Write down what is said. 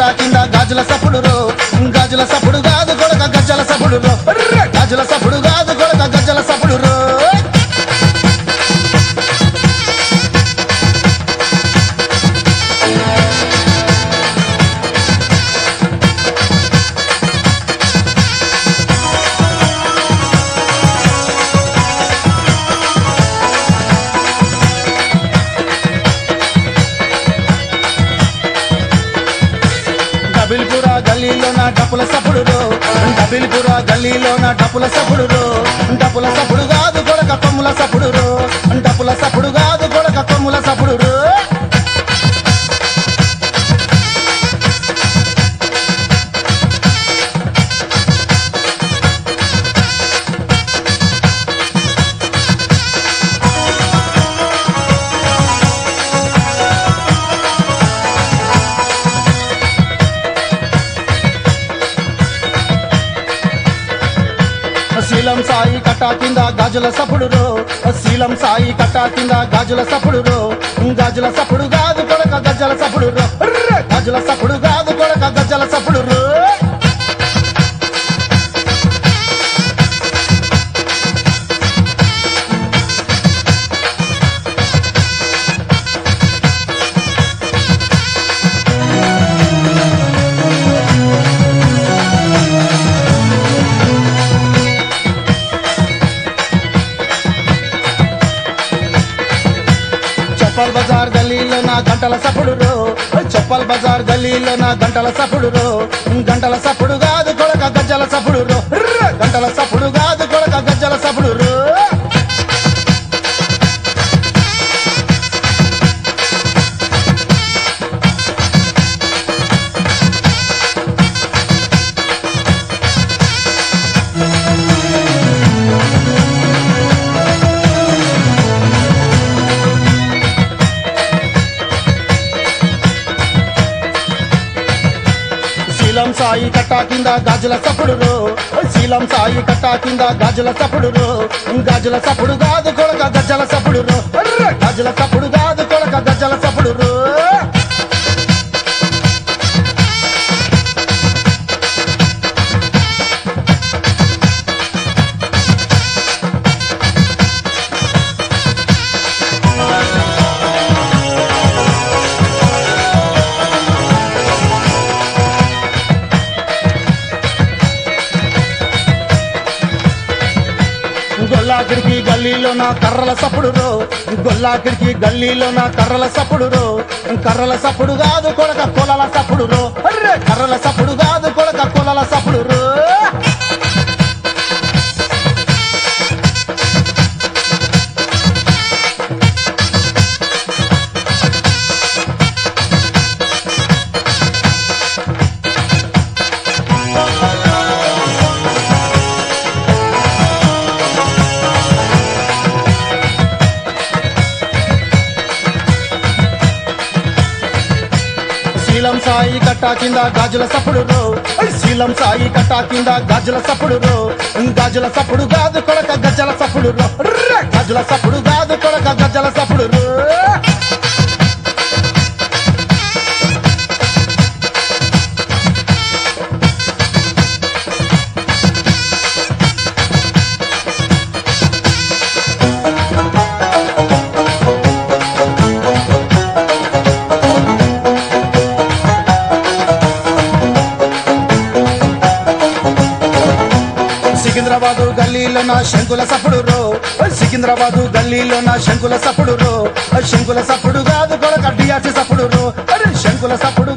కింద గాజుల సప్పుడు రో గాజుల సప్పుడు కాదు కొడక గజ్జల సప్పుడు రో గాజుల సప్పుడు కాదు కొడక గజ్జల సప్పుడు రో డబిల్పురా గల్లీలో నా డప్పుల సప్పుడు రో డబిల్పురా గల్లీలో నా డప్పుల సప్పుడు రో డప్పుల సప్పుడు కాదు కొడక కొమ్ముల సప్పుడు రో డప్పుల సప్పుడు కాదు కొడక కొమ్ముల సప్పుడు రో శీలం సాయి కట్టా కింద గాజుల సప్పుడు రో శీలం సాయి కట్టా కింద గాజుల సప్పుడు రో గాజుల సప్పుడు కాదు కొడక గజ్జల సప్పుడు రో గాజుల సప్పుడు కాదు కొడక గజ్జల సప్పుడు రో చప్పల్ బజార్ గల్లీలో నా గంటల సప్పుడు రో చప్పల్ బజార్ గల్లీలో నా గంటల సప్పుడు రో గంటల సప్పుడు కాదు కొడక గజ్జల సప్పుడు రో గంటల సప్పుడు కాదు కొడక గజ్జల సప్పుడు రో శీలం సాయి కట్టా కింద గాజుల సప్పుడు రో శీలం సాయి కట్టా కింద గాజుల సప్పుడు రో గాజుల సప్పుడు కాదు కొడక గజ్జల సప్పుడు రో గాజుల సప్పుడు కాదు కొడక గజ్జల సప్పుడు రో గొల్లాకిడికి గల్లీలో నా కర్రల సప్పుడు రో గొల్లాకిడికి గల్లీలో నా కర్రల సప్పుడు రో కర్రల సప్పుడు కాదు కొడక కొలల సప్పుడు రో కర్రల సప్పుడు కాదు కొడక కొలల సప్పుడు రో శీలం సాయి కట్టా కింద గాజుల సప్పుడు రో శీలం సాయి కట్టా కింద గాజుల సప్పుడు రో గాజుల సప్పుడు కాదు కొడక గజ్జల సప్పుడు రో గాజుల సప్పుడు కాదు కొడక గజ్జల సప్పుడు రో సికింద్రాబాదు గల్లీలో నా శంకుల సప్పుడు రో సికింద్రాబాదు గల్లీలో నా శంకుల సప్పుడు రో శంకుల సప్పుడు కాదు కొడక డియాసి సప్పుడు రో శంకుల సప్పుడు